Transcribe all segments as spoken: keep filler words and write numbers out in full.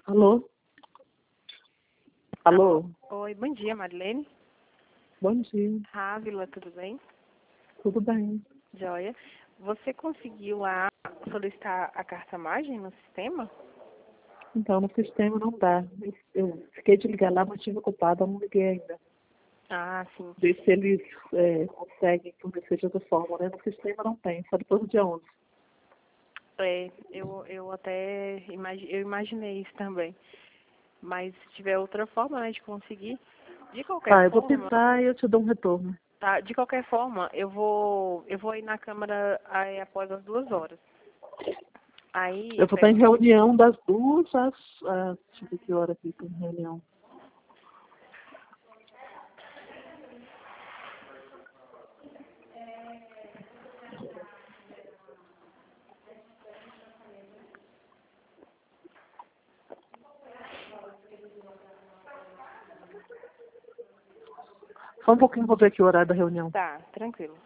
Alô? Alô? Oi, bom dia, Marilene. Bom dia. Ávila, tudo bem? Tudo bem? Joia. Você conseguiu lá solicitar a carta-magem no sistema? Então, no sistema não dá. Eu fiquei de ligar lá, mas estive ocupada, não liguei ainda. Ah, sim. Ver se eles é, conseguem fornecer de outra forma, né? No sistema não tem, só depois do dia onze. É, eu, eu até imagi eu imaginei isso também. Mas se tiver outra forma, né, de conseguir, de qualquer Tá, eu vou forma, pensar e eu te dou um retorno. tá? De qualquer forma, eu vou eu vou ir na Câmara aí após as duas horas. Aí Eu eu vou estar em pego. reunião das duas às... às deixa eu ver que hora aqui tem reunião. Só um pouquinho, vou ver aqui o horário da reunião. Tá, tranquilo.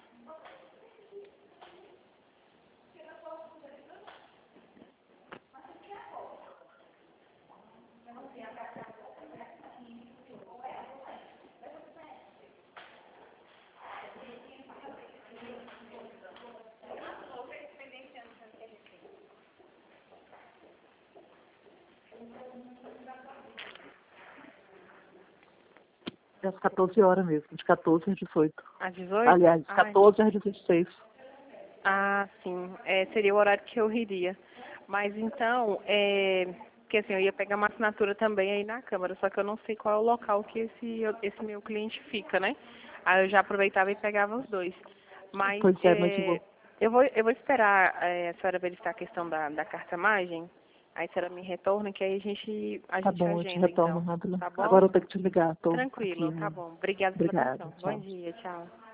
É às quatorze horas mesmo, de quatorze às dezoito. Às dezoito? Aliás, de Ai. quatorze às dezesseis. Ah, sim. É, seria o horário que eu iria. Mas então, é, porque assim, eu ia pegar uma assinatura também aí na Câmara, só que eu não sei qual é o local que esse, esse meu cliente fica, né? Aí eu já aproveitava e pegava os dois. Mas Pois é, mas eu é, vou. eu vou, eu vou esperar é, a senhora verificar a questão da, da carta-magem, aí a senhora me retorna, que aí a gente, a Tá gente bom, eu te agenda retorno, então. Mádula. Tá bom? Agora eu tenho que te ligar, tô aqui. Tranquilo, tá bom. Obrigada pela Obrigada, atenção. Bom tchau. dia, tchau.